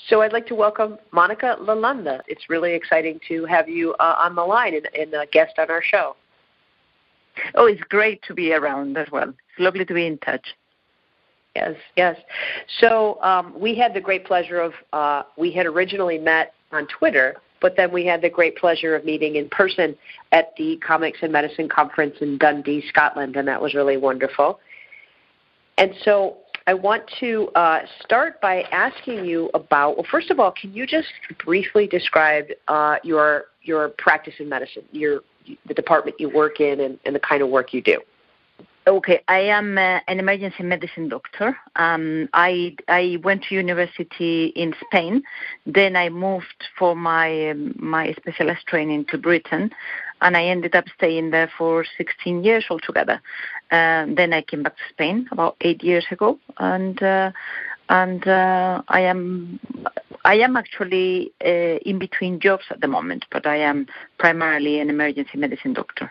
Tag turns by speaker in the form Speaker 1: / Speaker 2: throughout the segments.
Speaker 1: So I'd like to welcome Monica Lalanda. It's really exciting to have you on the line and a guest on our show.
Speaker 2: Oh, it's great to be around as well. It's lovely to be in touch.
Speaker 1: Yes. So we had the great pleasure of, we had originally met on Twitter, but then we had the great pleasure of meeting in person at the Comics and Medicine Conference in Dundee, Scotland, and that was really wonderful. And so I want to start by asking you about, well, first of all, can you just briefly describe your practice in medicine, the department you work in and the kind of work you do?
Speaker 2: Okay, I am an emergency medicine doctor. I went to university in Spain. Then I moved for my specialist training to Britain, and I ended up staying there for 16 years altogether. Then I came back to Spain about 8 years ago, and I am actually in between jobs at the moment, but I am primarily an emergency medicine doctor.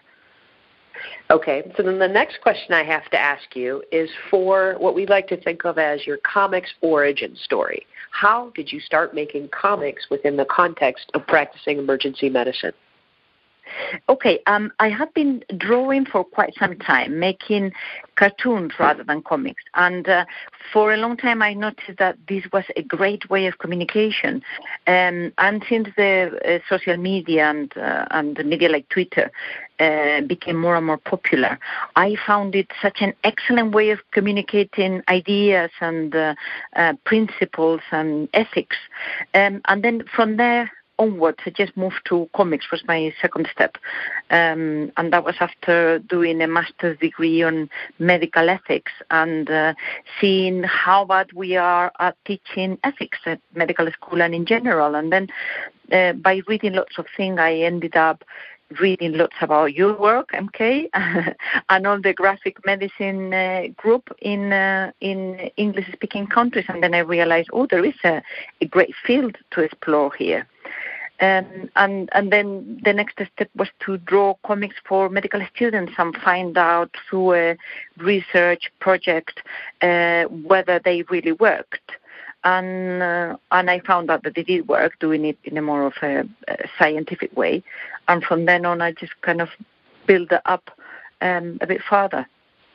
Speaker 1: Okay, so then the next question I have to ask you is for what we like to think of as your comics origin story. How did you start making comics within the context of practicing emergency medicine?
Speaker 2: Okay, I have been drawing for quite some time, making cartoons rather than comics. And for a long time, I noticed that this was a great way of communication. And since the social media and the media like Twitter became more and more popular, I found it such an excellent way of communicating ideas and principles and ethics. And then from there onwards, I just moved to comics, was my second step. And that was after doing a master's degree on medical ethics and seeing how bad we are at teaching ethics at medical school and in general. And then by reading lots of things, I ended up reading lots about your work, MK, and all the graphic medicine group in English-speaking countries. And then I realized, there is a great field to explore here. And then the next step was to draw comics for medical students and find out through a research project whether they really worked. And I found out that they did work, doing it in a more of a scientific way. And from then on, I just kind of build it up a bit further.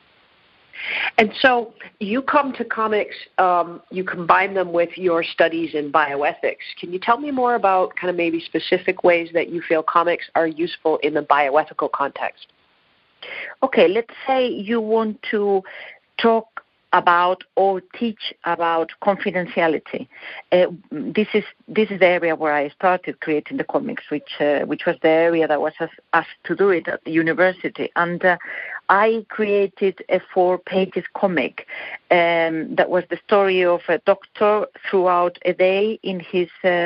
Speaker 1: And so you come to comics, you combine them with your studies in bioethics. Can you tell me more about kind of maybe specific ways that you feel comics are useful in the bioethical context?
Speaker 2: Okay, let's say you want to talk about or teach about confidentiality. This is the area where I started creating the comics, which was the area that was asked to do it at the university. And I created a 4-page comic that was the story of a doctor throughout a day in his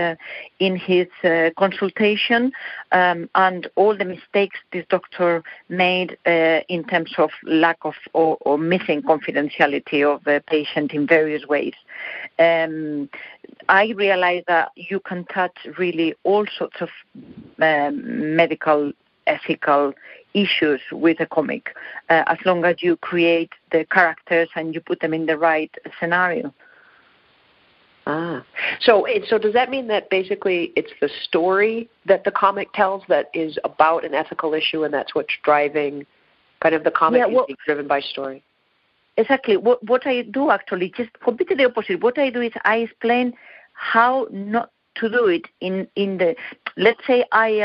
Speaker 2: consultation and all the mistakes this doctor made in terms of lack of or missing confidentiality of the patient in various ways. I realized that you can touch really all sorts of medical, ethical issues with a comic, as long as you create the characters and you put them in the right scenario.
Speaker 1: So does that mean that basically it's the story that the comic tells that is about an ethical issue, and that's what's driving kind of the comic is being driven by story?
Speaker 2: Exactly. What I do actually, just completely the opposite. What I do is I explain how not to do it in the, let's say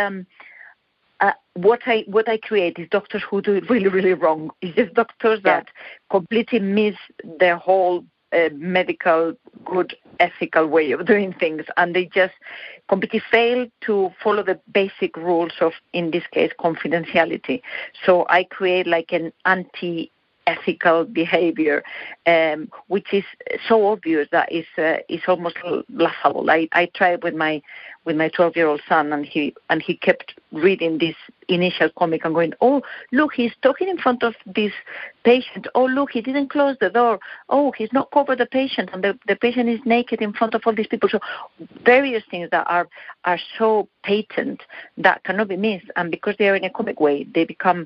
Speaker 2: what I create is doctors who do it really, really wrong. It's just doctors that completely miss their whole medical, good, ethical way of doing things, and they just completely fail to follow the basic rules of, in this case, confidentiality. So I create like an anti-ethical behavior, which is so obvious that it's almost laughable. I tried with my 12-year-old son, and he kept reading this initial comic and going, oh, look, he's talking in front of this patient. Oh, look, he didn't close the door. Oh, he's not covered the patient, and the patient is naked in front of all these people. So various things that are so patent that cannot be missed, and because they are in a comic way, they become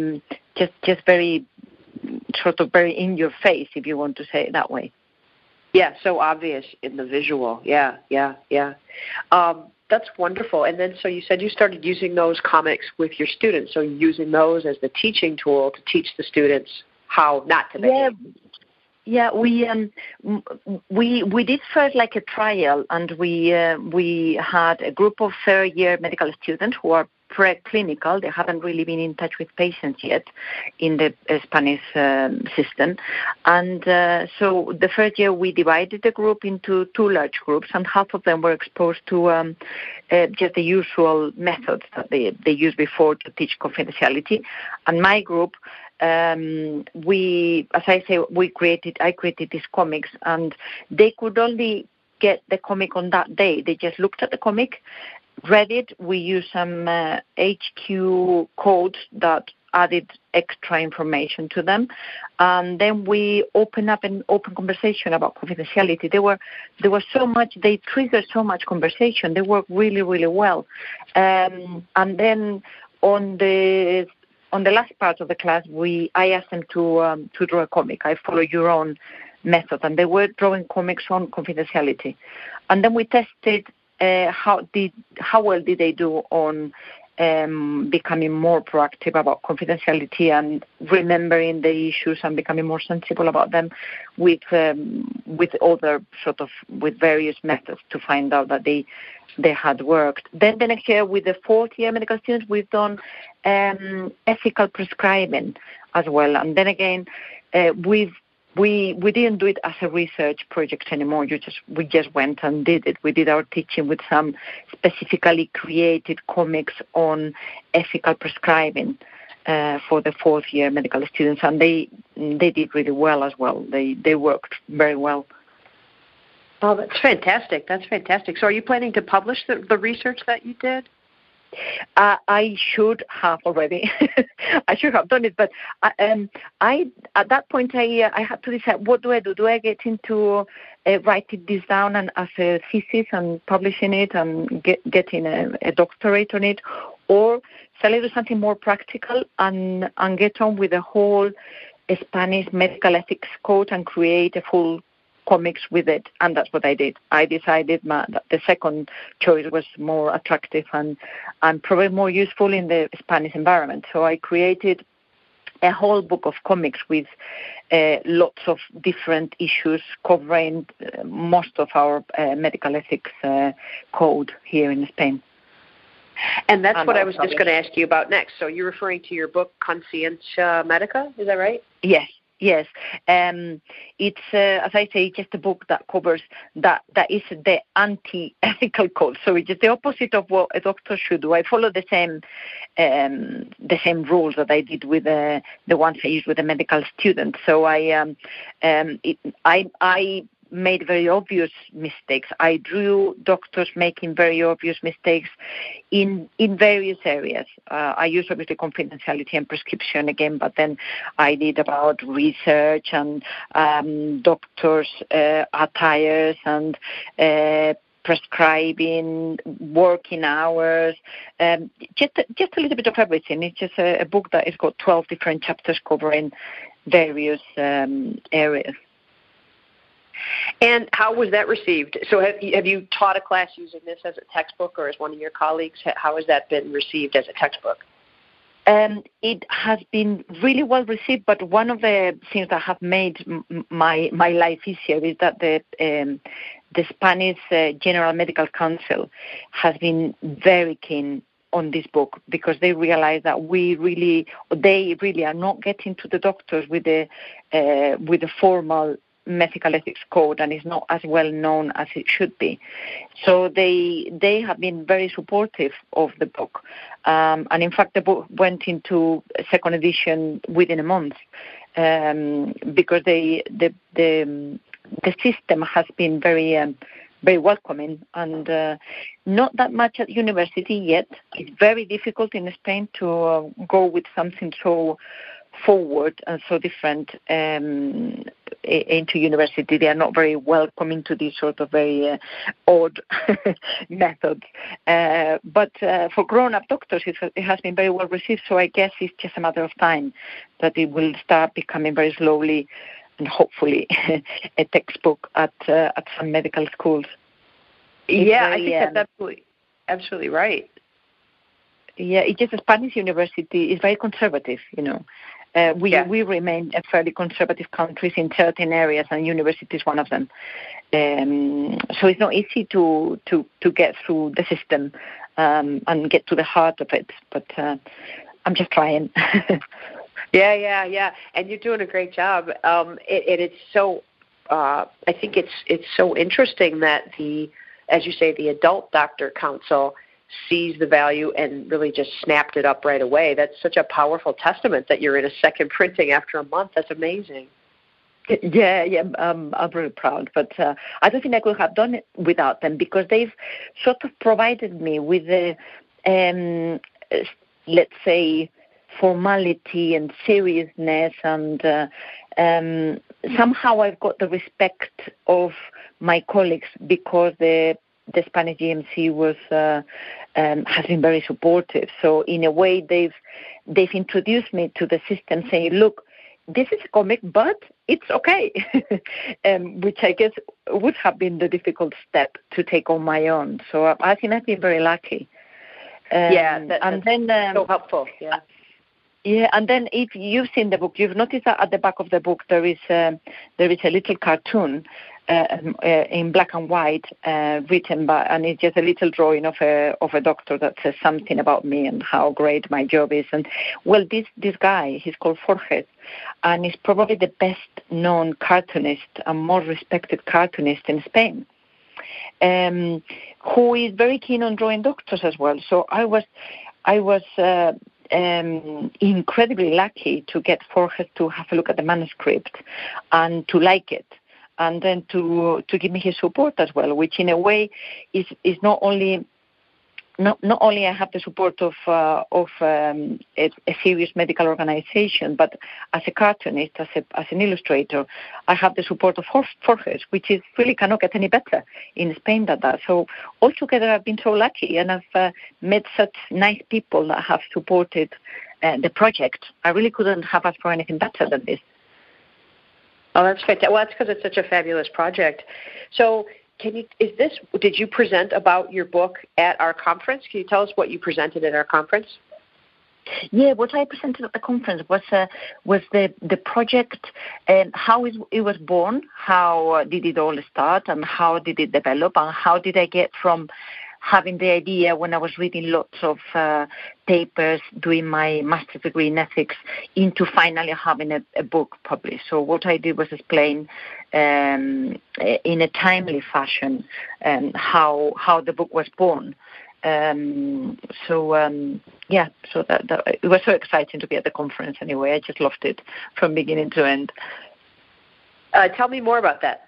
Speaker 2: just very sort of very in your face, if you want to say it that way.
Speaker 1: Yeah, so obvious in the visual. Yeah. That's wonderful. And then, so you said you started using those comics with your students, so using those as the teaching tool to teach the students how not to behave.
Speaker 2: Yeah, we did first like a trial, and we had a group of third-year medical students who are preclinical. They haven't really been in touch with patients yet in the Spanish system. And so the first year we divided the group into two large groups, and half of them were exposed to just the usual methods that they used before to teach confidentiality. And my group, I created these comics, and they could only get the comic on that day. They just looked at the comic, read it. We used some HQ codes that added extra information to them, and then we opened up an open conversation about confidentiality. There was so much. They triggered so much conversation. They worked really, really well. And then on the last part of the class, I asked them to draw a comic. I follow your own method, and they were drawing comics on confidentiality. And then we tested how well did they do on becoming more proactive about confidentiality and remembering the issues and becoming more sensible about them with various methods to find out that they had worked. Then the next year, with the fourth-year medical students, we've done ethical prescribing as well. And then again, we didn't do it as a research project anymore. We just went and did it. We did our teaching with some specifically created comics on ethical prescribing for the fourth-year medical students, and they did really well as well. They worked very well.
Speaker 1: Oh, that's fantastic. So are you planning to publish the research that you did?
Speaker 2: I should have already. I should have done it, but at that point I had to decide, what do I do? Do I get into writing this down and as a thesis and publishing it and getting a doctorate on it, or shall I do something more practical and get on with the whole Spanish medical ethics code and create a full comics with it? And that's what I did. I decided that the second choice was more attractive and probably more useful in the Spanish environment. So I created a whole book of comics with lots of different issues covering most of our medical ethics code here in Spain.
Speaker 1: And that's what I was just going to ask you about next. So you're referring to your book, Consciencia Medica, is that right?
Speaker 2: Yes. It's, as I say, just a book that covers that is the anti-ethical code. So it's just the opposite of what a doctor should do. I follow the same rules that I did with the ones I used with the medical students. So I made very obvious mistakes. I drew doctors making very obvious mistakes in various areas. I used obviously confidentiality and prescription again, but then I did about research and doctors' attires and prescribing, working hours, just a little bit of everything. It's just a book that has got 12 different chapters covering various areas.
Speaker 1: And how was that received? So have you taught a class using this as a textbook or as one of your colleagues? How has that been received as a textbook?
Speaker 2: It has been really well received, but one of the things that have made my life easier is that the Spanish General Medical Council has been very keen on this book, because they realize that they really are not getting to the doctors with the formal medical ethics code, and is not as well known as it should be. So they have been very supportive of the book, and in fact the book went into a second edition within a month, because the system has been very welcoming, and not that much at university yet. It's very difficult in Spain to go with something so forward and so different into university. They are not very welcoming to these sort of very odd methods. But for grown-up doctors, it has been very well received. So I guess it's just a matter of time that it will start becoming very slowly hopefully a textbook at some medical schools.
Speaker 1: I think that's absolutely right.
Speaker 2: Yeah, it's just a Spanish university is very conservative, We remain a fairly conservative country in certain areas, and university is one of them. So it's not easy to get through the system and get to the heart of it. But I'm just trying.
Speaker 1: Yeah. And you're doing a great job. It's so. I think it's so interesting that as you say, the Adult Doctor Council sees the value and really just snapped it up right away. That's such a powerful testament that you're in a second printing after a month. That's amazing.
Speaker 2: Yeah, I'm really proud. But I don't think I could have done it without them, because they've sort of provided me with the, let's say, formality and seriousness, and somehow I've got the respect of my colleagues, because the Spanish GMC has been very supportive. So in a way, they've introduced me to the system, saying, "Look, this is a comic, but it's okay," which I guess would have been the difficult step to take on my own. So I think I've been very lucky.
Speaker 1: That's so helpful. Yeah.
Speaker 2: Yeah, and then if you've seen the book, you've noticed that at the back of the book there is a little cartoon in black and white written by, and it's just a little drawing of a doctor that says something about me and how great my job is. And well, this guy, he's called Forges, and he's probably the best known cartoonist and more respected cartoonist in Spain, who is very keen on drawing doctors as well. So I was incredibly lucky to get Forges to have a look at the manuscript and to like it, and then to give me his support as well, which in a way is not only I have the support of a serious medical organization, but as a cartoonist, as an illustrator, I have the support of Forges, which is really cannot get any better in Spain than that. So altogether, I've been so lucky, and I've met such nice people that have supported the project. I really couldn't have asked for anything better than this.
Speaker 1: Oh, that's fantastic. Well, that's because it's such a fabulous project. So did you present about your book at our conference? Can you tell us what you presented at our conference?
Speaker 2: Yeah, what I presented at the conference was the project, how it was born, how did it all start, and how did it develop, and how did I get from having the idea when I was reading lots of papers, doing my master's degree in ethics, into finally having a book published. So what I did was explain in a timely fashion how the book was born. So that it was so exciting to be at the conference anyway. I just loved it from beginning to end.
Speaker 1: Tell me more about that.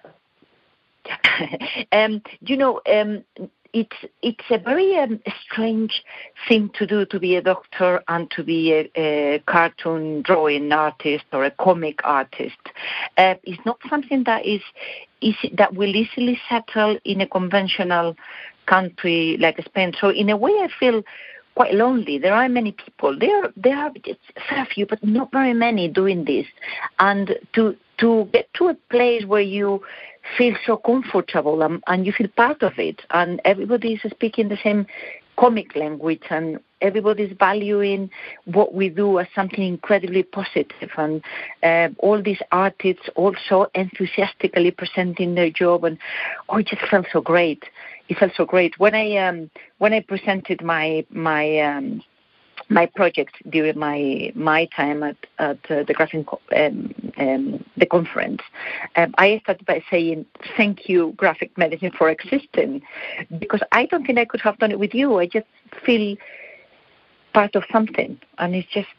Speaker 2: It's a very strange thing to do, to be a doctor and to be a cartoon drawing artist or a comic artist. It's not something that that will easily settle in a conventional country like Spain. So in a way, I feel quite lonely. There are many people. There are just a fair few, but not very many doing this. And to get to a place where you feel so comfortable and you feel part of it, and everybody is speaking the same comic language, and everybody is valuing what we do as something incredibly positive, and all these artists also enthusiastically presenting their job, and it just felt so great. It felt so great when I presented my project during my time at the graphic the conference. I started by saying, "Thank you, graphic medicine, for existing," because I don't think I could have done it with you. I just feel part of something, and it's just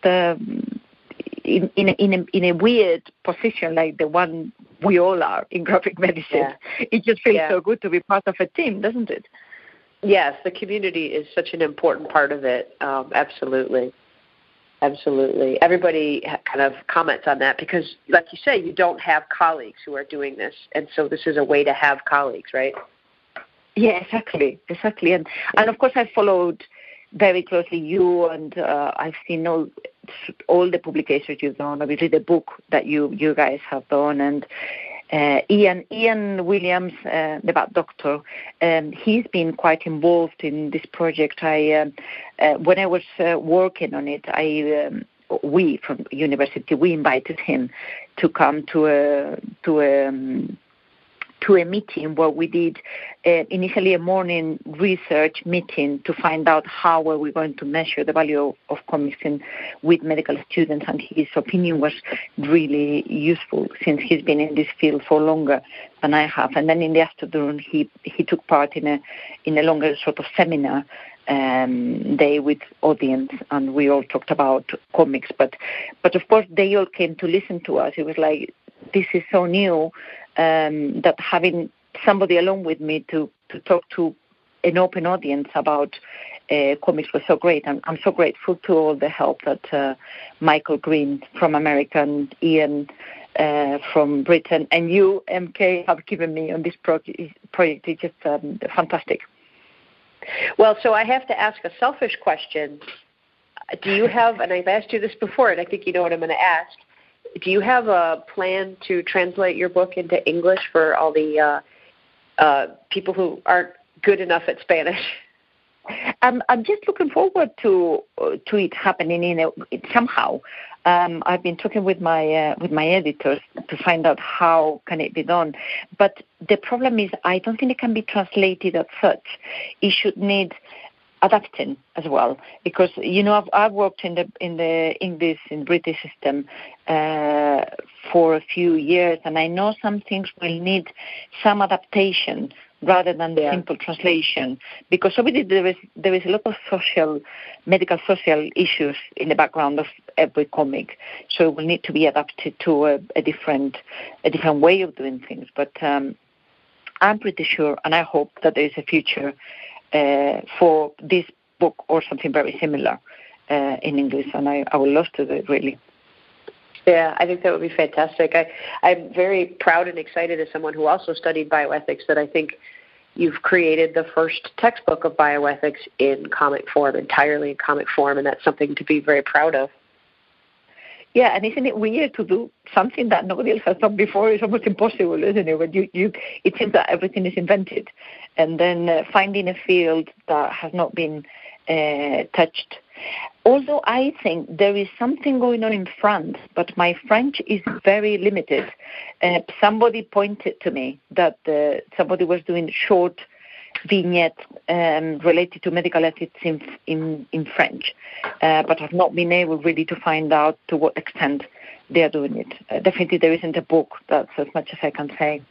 Speaker 2: in a weird position like the one we all are in graphic medicine. Yeah. It just feels so good to be part of a team, doesn't it?
Speaker 1: Yes, the community is such an important part of it. Absolutely. Everybody kind of comments on that because, like you say, you don't have colleagues who are doing this, and so this is a way to have colleagues, right?
Speaker 2: Yeah, exactly. And of course, I followed very closely you, and I've seen all the publications you've done, obviously the book that you guys have done, and Ian Williams, the Bad Doctor, he's been quite involved in this project. When I was working on it, we from university, we invited him to come to a meeting where we did initially a morning research meeting to find out how were we going to measure the value of comics with medical students, and his opinion was really useful since he's been in this field for longer than I have. And then in the afternoon he took part in a longer sort of seminar day with audience, and we all talked about comics, but of course they all came to listen to us. It was like, this is so new, that having somebody along with me to talk to an open audience about comics was so great. And I'm so grateful to all the help that Michael Green from America and Ian from Britain and you, MK, have given me on this project. It's just fantastic.
Speaker 1: Well, so I have to ask a selfish question. Do you have, and I've asked you this before, and I think you know what I'm going to ask, do you have a plan to translate your book into English for all the people who aren't good enough at Spanish?
Speaker 2: I'm just looking forward to it happening somehow. I've been talking with my editors to find out how can it be done. But the problem is, I don't think it can be translated as such. It should need adapting as well, because I've worked in the English and British system for a few years, and I know some things will need some adaptation rather than the simple translation, because obviously there is a lot of medical social issues in the background of every comic, so it will need to be adapted to a different way of doing things. But I'm pretty sure, and I hope that there is a future for this book or something very similar in English, and I would love to do it, really.
Speaker 1: Yeah, I think that would be fantastic. I'm very proud and excited as someone who also studied bioethics that I think you've created the first textbook of bioethics in comic form, entirely in comic form, and that's something to be very proud of.
Speaker 2: Yeah, and isn't it weird to do something that nobody else has done before? It's almost impossible, isn't it? When it seems that everything is invented, and then finding a field that has not been touched. Although I think there is something going on in France, but my French is very limited. Somebody pointed to me that somebody was doing short vignettes related to medical ethics in French, but I've not been able really to find out to what extent they are doing it. Definitely there isn't a book, that's as much as I can say.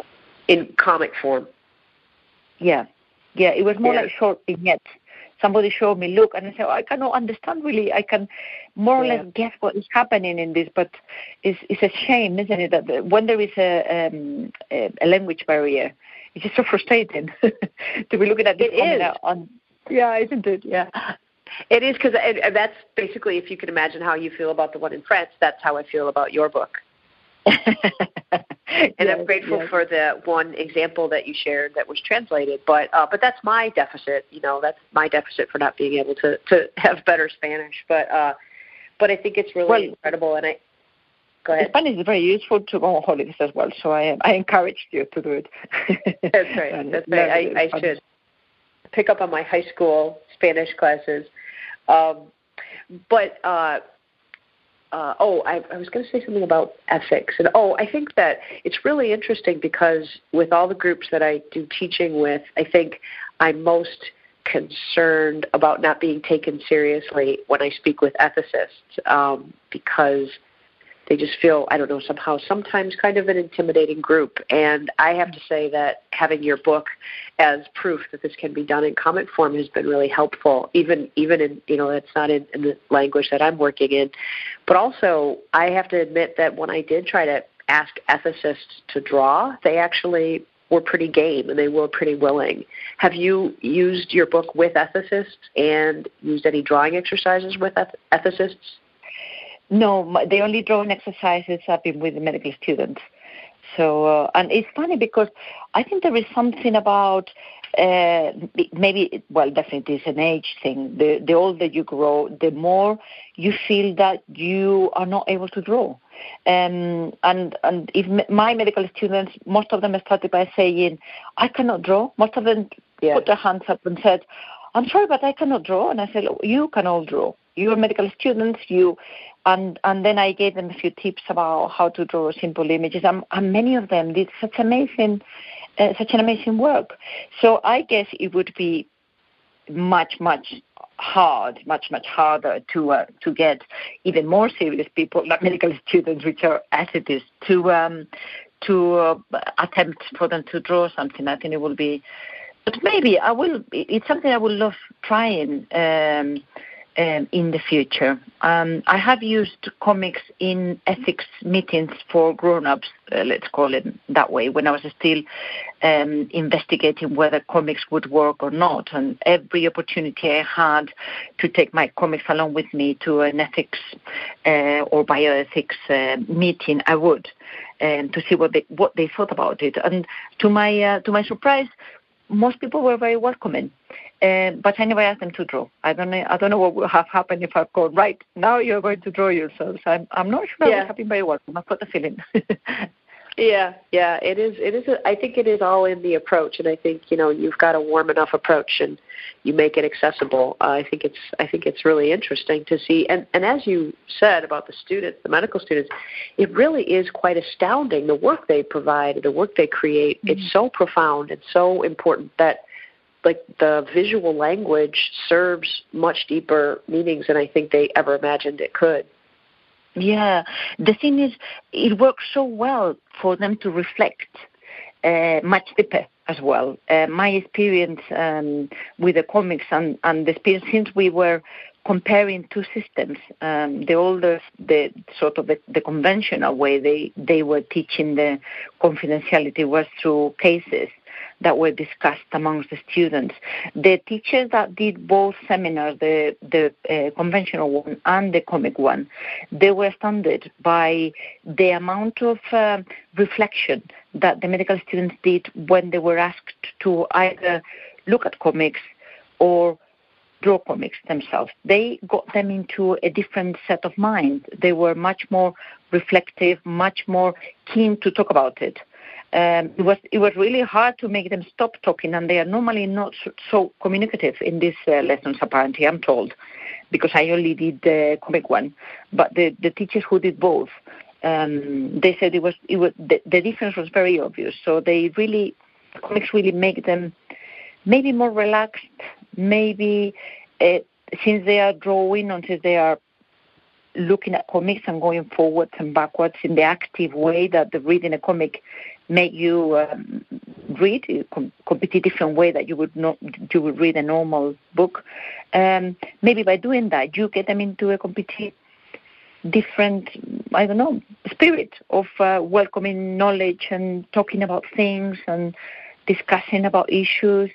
Speaker 1: In comic form?
Speaker 2: Yeah, it was more like short vignettes. Somebody showed me, look, and I said, I cannot understand really. I can more or less guess what is happening in this, but it's a shame, isn't it, that when there is a language barrier, it's just so frustrating to be looking at this.
Speaker 1: It is.
Speaker 2: Yeah, isn't it? Yeah.
Speaker 1: It is, because that's basically, if you can imagine how you feel about the one in France, that's how I feel about your book. And yes, I'm grateful for the one example that you shared that was translated, but that's my deficit. That's my deficit for not being able to have better Spanish. But I think it's really incredible. And go ahead.
Speaker 2: Spanish is very useful to go on holidays as well. So I encouraged you to do it.
Speaker 1: That's right. That's right. I should pick up on my high school Spanish classes. I was going to say something about ethics. And I think that it's really interesting because with all the groups that I do teaching with, I think I'm most concerned about not being taken seriously when I speak with ethicists, because they just feel, I don't know, somehow sometimes kind of an intimidating group. And I have to say that having your book as proof that this can be done in comic form has been really helpful, even in, it's not in the language that I'm working in. But also, I have to admit that when I did try to ask ethicists to draw, they actually were pretty game and they were pretty willing. Have you used your book with ethicists and used any drawing exercises with ethicists?
Speaker 2: No, the only drawing exercises have been with the medical students. So, and it's funny because I think there is something about maybe, well, definitely it's an age thing. The older you grow, the more you feel that you are not able to draw. And if my medical students, most of them started by saying, I cannot draw. Most of them put their hands up and said, I'm sorry, but I cannot draw. And I said, you can all draw. You are medical students, and then I gave them a few tips about how to draw simple images, and many of them did such an amazing work. So I guess it would be much harder to get even more serious people, like medical students, which are as it is, to attempt for them to draw something. I think it will be, but maybe I will. It's something I would love trying. In the future. I have used comics in ethics meetings for grown-ups, let's call it that way, when I was still investigating whether comics would work or not. And every opportunity I had to take my comics along with me to an ethics or bioethics meeting, I would, to see what they thought about it. And to my surprise, most people were very welcoming. But I never asked them to draw. I don't know what would have happened if I called, right, now you're going to draw yourselves. I'm not sure I would have been very welcome. I've got the feeling.
Speaker 1: Yeah, it is. I think it is all in the approach, and I think you've got a warm enough approach, and you make it accessible. I think it's really interesting to see, and as you said about the students, the medical students, it really is quite astounding the work they provide, the work they create. Mm-hmm. It's so profound and so important that, like, the visual language serves much deeper meanings than I think they ever imagined it could.
Speaker 2: Yeah, the thing is, it works so well for them to reflect much deeper as well. My experience with the comics and the experience since we were comparing two systems, the older, the sort of the conventional way they were teaching the confidentiality was through cases that were discussed amongst the students. The teachers that did both seminars, the conventional one and the comic one, they were astounded by the amount of reflection that the medical students did when they were asked to either look at comics or draw comics themselves. They got them into a different set of mind. They were much more reflective, much more keen to talk about it. It was really hard to make them stop talking, and they are normally not so communicative in these lessons, apparently, I'm told, because I only did the comic one. But the teachers who did both, they said it was the difference was very obvious. So comics really make them maybe more relaxed, maybe since they are drawing, until they are looking at comics and going forwards and backwards in the active way that the reading a comic make you read, completely different way that you would read a normal book. Maybe by doing that, you get them into a completely different, spirit of welcoming knowledge and talking about things and discussing about issues.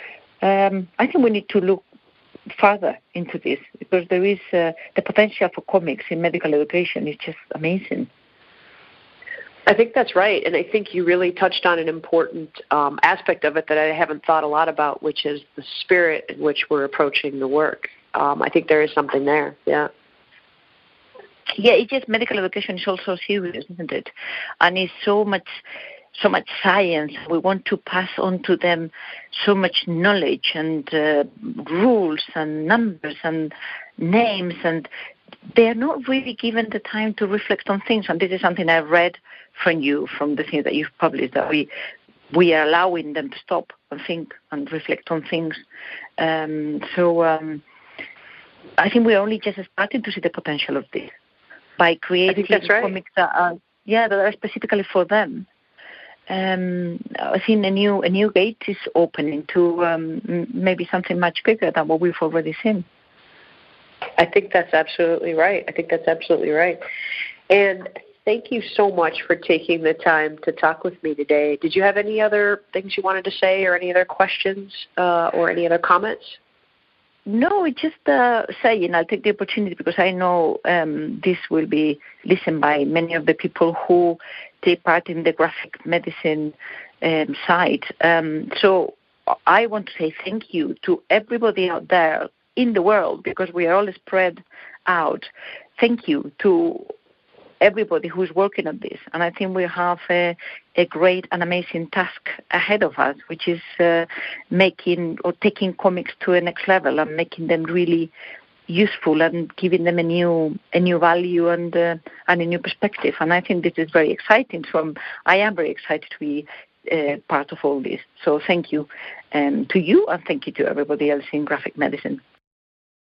Speaker 2: I think we need to look further into this, because there is the potential for comics in medical education is just amazing.
Speaker 1: I think that's right, and I think you really touched on an important aspect of it that I haven't thought a lot about, which is the spirit in which we're approaching the work. I think there is something there, yeah.
Speaker 2: Yeah, it's just medical education is also serious, isn't it? And it's so much science. We want to pass on to them so much knowledge and rules and numbers and names, and they are not really given the time to reflect on things. And this is something I've read from you, from the things that you've published, that we are allowing them to stop and think and reflect on things. So I think we're only just starting to see the potential of this by creating comics that are specifically for them. I think a new gate is opening to maybe something much bigger than what we've already seen.
Speaker 1: I think that's absolutely right. And thank you so much for taking the time to talk with me today. Did you have any other things you wanted to say, or any other questions, or any other comments?
Speaker 2: No, it's just saying I'll take the opportunity, because I know this will be listened by many of the people who take part in the graphic medicine side. So I want to say thank you to everybody out there in the world, because we are all spread out. Thank you to everybody who's working on this. And I think we have a great and amazing task ahead of us, which is making or taking comics to a next level and making them really useful and giving them a new value and a new perspective. And I think this is very exciting. So I am very excited to be part of all this. So thank you to you, and thank you to everybody else in graphic medicine.